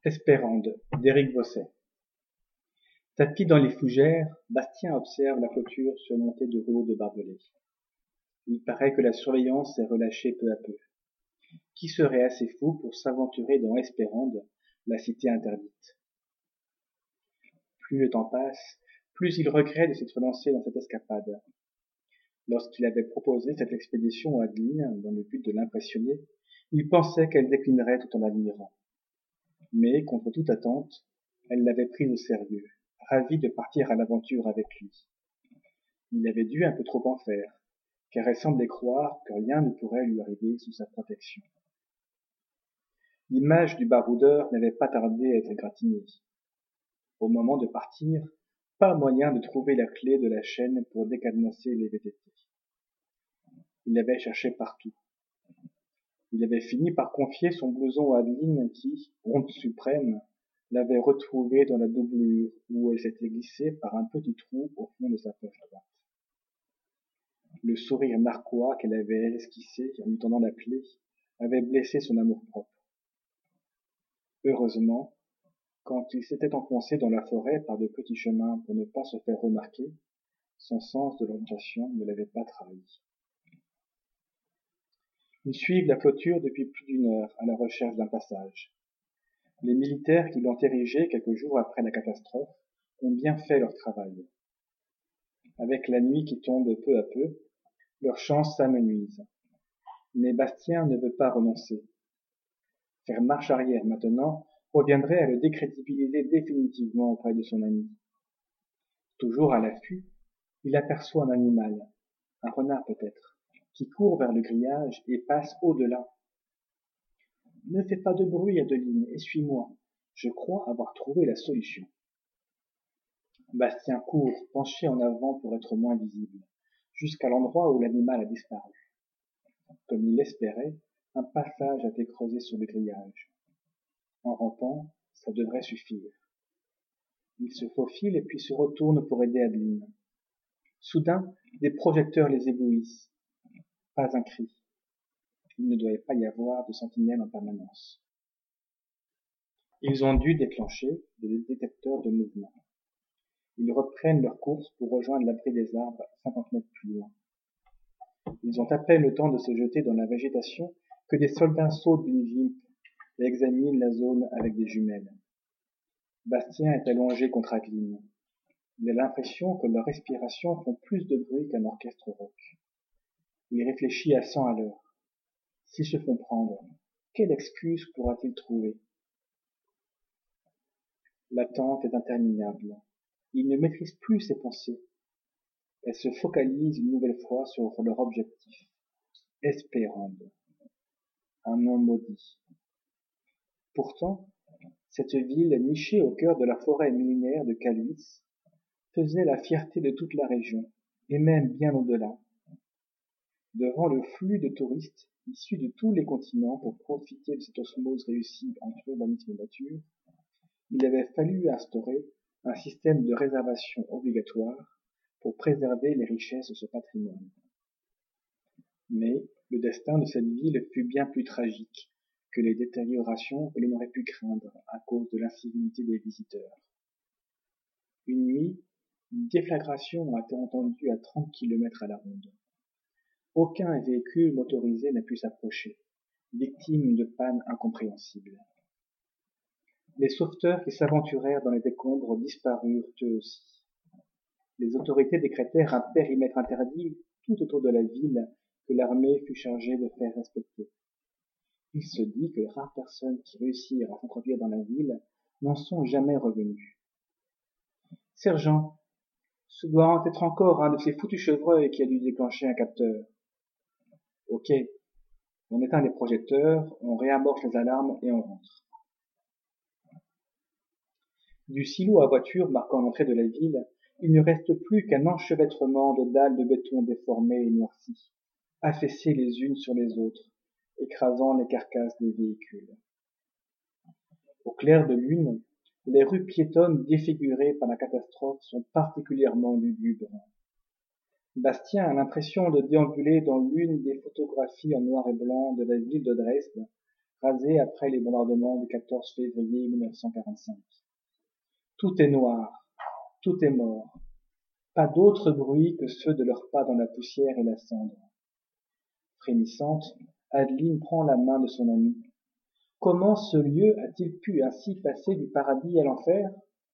Espérande d'Éric Bosset. Tapi dans les fougères, Bastien observe la clôture surmontée de rouleaux de barbelés. Il paraît que la surveillance est relâchée peu à peu. Qui serait assez fou pour s'aventurer dans Espérande, la cité interdite? Plus le temps passe, plus il regrette de s'être lancé dans cette escapade. Lorsqu'il avait proposé cette expédition à Adeline dans le but de l'impressionner, il pensait qu'elle déclinerait tout en l'admirant. Mais, contre toute attente, elle l'avait pris au sérieux, ravie de partir à l'aventure avec lui. Il avait dû un peu trop en faire, car elle semblait croire que rien ne pourrait lui arriver sous sa protection. L'image du baroudeur n'avait pas tardé à être égratignée. Au moment de partir, pas moyen de trouver la clé de la chaîne pour décadenasser les VTT. Il l'avait cherché partout. Il avait fini par confier son blouson à Adeline qui, honte suprême, l'avait retrouvé dans la doublure où elle s'était glissée par un petit trou au fond de sa poche à droite. Le sourire narquois qu'elle avait esquissé en lui tendant la clé avait blessé son amour-propre. Heureusement, quand il s'était enfoncé dans la forêt par de petits chemins pour ne pas se faire remarquer, son sens de l'orientation ne l'avait pas trahi. Ils suivent la clôture depuis plus d'1 heure à la recherche d'un passage. Les militaires qui l'ont érigée quelques jours après la catastrophe ont bien fait leur travail. Avec la nuit qui tombe peu à peu, leurs chances s'amenuisent. Mais Bastien ne veut pas renoncer. Faire marche arrière maintenant reviendrait à le décrédibiliser définitivement auprès de son ami. Toujours à l'affût, il aperçoit un animal, un renard peut-être, qui court vers le grillage et passe au-delà. Ne fais pas de bruit, Adeline, et suis-moi. Je crois avoir trouvé la solution. Bastien court, penché en avant pour être moins visible, jusqu'à l'endroit où l'animal a disparu. Comme il l'espérait, un passage a été creusé sur le grillage. En rampant, ça devrait suffire. Il se faufile et puis se retourne pour aider Adeline. Soudain, des projecteurs les éblouissent. Pas un cri. Il ne doit pas y avoir de sentinelle en permanence. Ils ont dû déclencher des détecteurs de mouvement. Ils reprennent leur course pour rejoindre l'abri des arbres 50 mètres plus loin. Ils ont à peine le temps de se jeter dans la végétation que des soldats sautent d'une jeep et examinent la zone avec des jumelles. Bastien est allongé contre Adeline. Il a l'impression que leurs respirations font plus de bruit qu'un orchestre rock. Il réfléchit à 100 à l'heure. S'ils se font prendre, quelle excuse pourra-t-il trouver? L'attente est interminable. Il ne maîtrise plus ses pensées. Elles se focalisent une nouvelle fois sur leur objectif. Espérande. Un nom maudit. Pourtant, cette ville nichée au cœur de la forêt millénaire de Caluis faisait la fierté de toute la région, et même bien au-delà. Devant le flux de touristes issus de tous les continents pour profiter de cette osmose réussie entre urbanisme et nature, il avait fallu instaurer un système de réservation obligatoire pour préserver les richesses de ce patrimoine. Mais le destin de cette ville fut bien plus tragique que les détériorations que l'on aurait pu craindre à cause de l'incivilité des visiteurs. Une nuit, une déflagration a été entendue à 30 km à la ronde. Aucun véhicule motorisé n'a pu s'approcher, victime de pannes incompréhensibles. Les sauveteurs qui s'aventurèrent dans les décombres disparurent eux aussi. Les autorités décrétèrent un périmètre interdit tout autour de la ville que l'armée fut chargée de faire respecter. Il se dit que les rares personnes qui réussirent à s'introduire dans la ville n'en sont jamais revenues. Sergent, ce doit être encore un de ces foutus chevreuils qui a dû déclencher un capteur. Ok, on éteint les projecteurs, on réamorce les alarmes et on rentre. Du silo à voiture marquant l'entrée de la ville, il ne reste plus qu'un enchevêtrement de dalles de béton déformées et noircies, affaissées les unes sur les autres, écrasant les carcasses des véhicules. Au clair de lune, les rues piétonnes défigurées par la catastrophe sont particulièrement lugubres. Bastien a l'impression de déambuler dans l'une des photographies en noir et blanc de la ville de Dresde, rasée après les bombardements du 14 février 1945. Tout est noir, tout est mort. Pas d'autre bruit que ceux de leurs pas dans la poussière et la cendre. Frémissante, Adeline prend la main de son amie. Comment ce lieu a-t-il pu ainsi passer du paradis à l'enfer?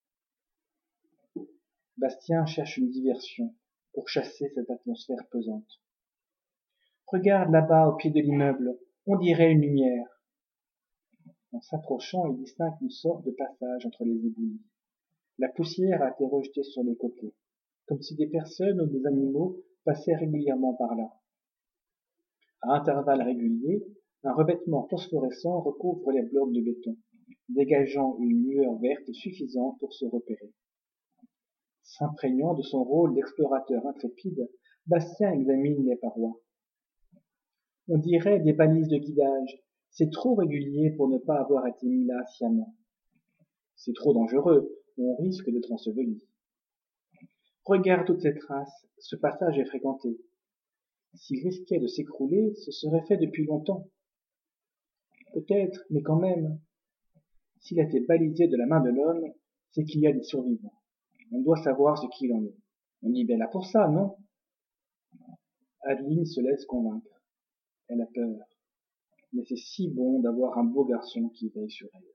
Bastien cherche une diversion pour chasser cette atmosphère pesante. Regarde là-bas au pied de l'immeuble, on dirait une lumière. En s'approchant, il distingue une sorte de passage entre les éboulis. La poussière a été rejetée sur les côtés, comme si des personnes ou des animaux passaient régulièrement par là. À intervalles réguliers, un revêtement phosphorescent recouvre les blocs de béton, dégageant une lueur verte suffisante pour se repérer. S'imprégnant de son rôle d'explorateur intrépide, Bastien examine les parois. On dirait des balises de guidage. C'est trop régulier pour ne pas avoir été mis là sciemment. C'est trop dangereux, on risque d'être enseveli. Regarde toutes ces traces, ce passage est fréquenté. S'il risquait de s'écrouler, ce serait fait depuis longtemps. Peut-être, mais quand même. S'il a été balisé de la main de l'homme, c'est qu'il y a des survivants. On doit savoir ce qu'il en est. On y est bien là pour ça, non? Adeline se laisse convaincre. Elle a peur. Mais c'est si bon d'avoir un beau garçon qui veille sur elle.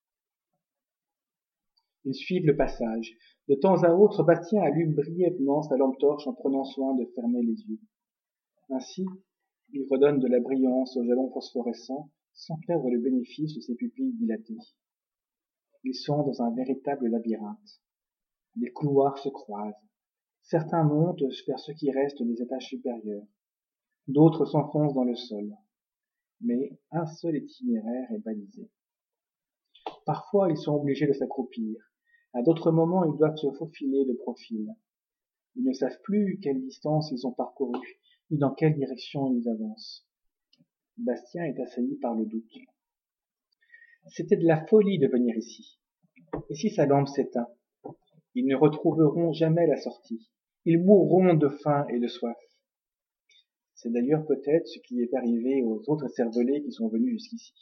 Ils suivent le passage. De temps à autre, Bastien allume brièvement sa lampe torche en prenant soin de fermer les yeux. Ainsi, il redonne de la brillance aux jalons phosphorescents sans perdre le bénéfice de ses pupilles dilatées. Ils sont dans un véritable labyrinthe. Des couloirs se croisent. Certains montent vers ce qui reste des étages supérieurs. D'autres s'enfoncent dans le sol. Mais un seul itinéraire est balisé. Parfois, ils sont obligés de s'accroupir. À d'autres moments, ils doivent se faufiler de profil. Ils ne savent plus quelle distance ils ont parcourue, ni dans quelle direction ils avancent. Bastien est assailli par le doute. C'était de la folie de venir ici. Et si sa lampe s'éteint? Ils ne retrouveront jamais la sortie. Ils mourront de faim et de soif. C'est d'ailleurs peut-être ce qui est arrivé aux autres cervelets qui sont venus jusqu'ici.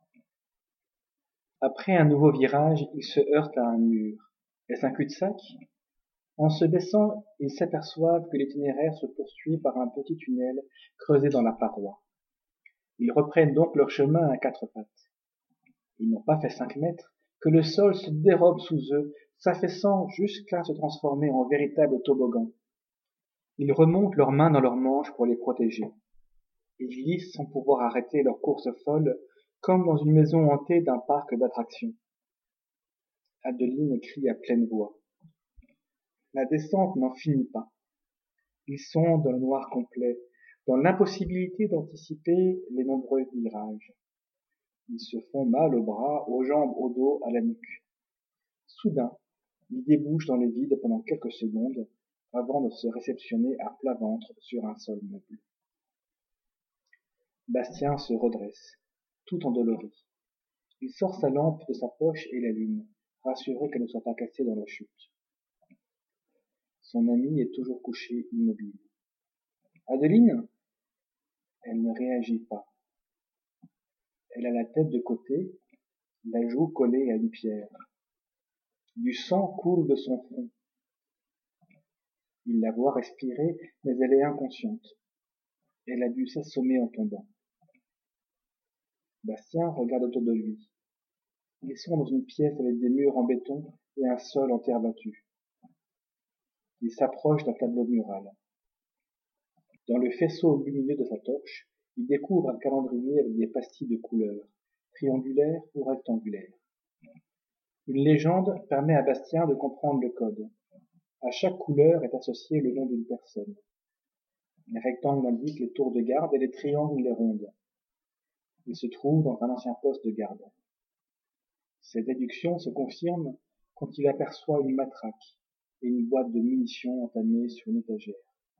Après un nouveau virage, ils se heurtent à un mur. Est-ce un cul-de-sac? En se baissant, ils s'aperçoivent que l'itinéraire se poursuit par un petit tunnel creusé dans la paroi. Ils reprennent donc leur chemin à quatre pattes. Ils n'ont pas fait 5 mètres que le sol se dérobe sous eux, s'affaissant jusqu'à se transformer en véritable toboggan. Ils remontent leurs mains dans leurs manches pour les protéger. Ils glissent sans pouvoir arrêter leur course folle, comme dans une maison hantée d'un parc d'attractions. Adeline crie à pleine voix. La descente n'en finit pas. Ils sont dans le noir complet, dans l'impossibilité d'anticiper les nombreux virages. Ils se font mal aux bras, aux jambes, au dos, à la nuque. Soudain, ils débouchent dans le vide pendant quelques secondes avant de se réceptionner à plat ventre sur un sol meuble. Bastien se redresse, tout endolori. Il sort sa lampe de sa poche et l'allume, rassuré qu'elle ne soit pas cassée dans la chute. Son amie est toujours couchée immobile. Adeline? Elle ne réagit pas. Elle a la tête de côté, la joue collée à une pierre. Du sang coule de son front. Il la voit respirer, mais elle est inconsciente. Elle a dû s'assommer en tombant. Bastien regarde autour de lui. Ils sont dans une pièce avec des murs en béton et un sol en terre battue. Il s'approche d'un tableau mural. Dans le faisceau lumineux de sa torche, il découvre un calendrier avec des pastilles de couleurs, triangulaires ou rectangulaires. Une légende permet à Bastien de comprendre le code. À chaque couleur est associé le nom d'une personne. Les rectangles indiquent les tours de garde et les triangles les rondes. Il se trouve dans un ancien poste de garde. Cette déduction se confirme quand il aperçoit une matraque et une boîte de munitions entamée sur une étagère.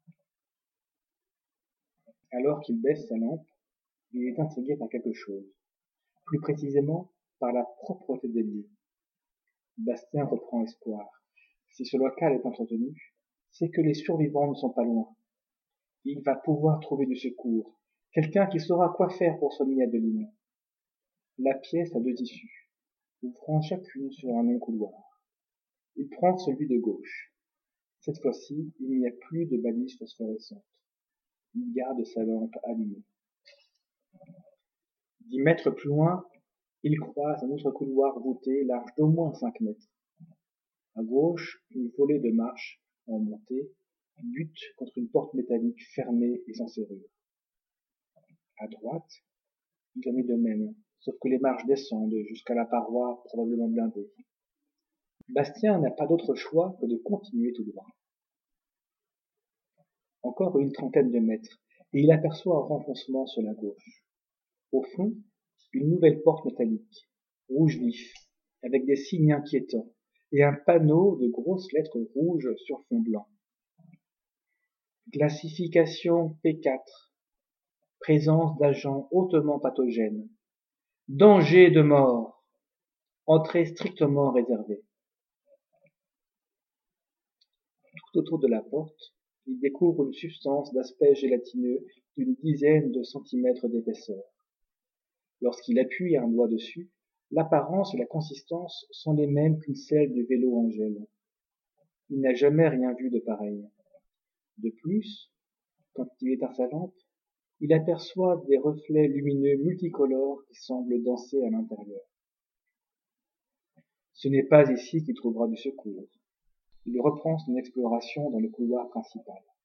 Alors qu'il baisse sa lampe, il est intrigué par quelque chose, plus précisément par la propreté des lieux. Bastien reprend espoir. Si ce local est entretenu, c'est que les survivants ne sont pas loin. Il va pouvoir trouver du secours, quelqu'un qui saura quoi faire pour soigner Adeline. la pièce a deux issues, ouvrant chacune sur un même couloir. Il prend celui de gauche. Cette fois-ci, il n'y a plus de balise phosphorescente. Il garde sa lampe allumée. 10 mètres plus loin, il croise un autre couloir voûté large d'au moins 5 mètres. À gauche, une volée de marches en montée bute contre une porte métallique fermée et sans serrure. À droite, il en est de même, sauf que les marches descendent jusqu'à la paroi probablement blindée. Bastien n'a pas d'autre choix que de continuer tout droit. Encore une trentaine de mètres, et il aperçoit un renfoncement sur la gauche. Au fond, une nouvelle porte métallique, rouge vif, avec des signes inquiétants, et un panneau de grosses lettres rouges sur fond blanc. Classification P4. Présence d'agents hautement pathogènes. Danger de mort. Entrée strictement réservée. Tout autour de la porte, il découvre une substance d'aspect gélatineux d'une dizaine de centimètres d'épaisseur. Lorsqu'il appuie un doigt dessus, l'apparence et la consistance sont les mêmes qu'une selle du vélo Angèle. Il n'a jamais rien vu de pareil. De plus, quand il éteint sa lampe, il aperçoit des reflets lumineux multicolores qui semblent danser à l'intérieur. Ce n'est pas ici qu'il trouvera du secours. Il reprend son exploration dans le couloir principal.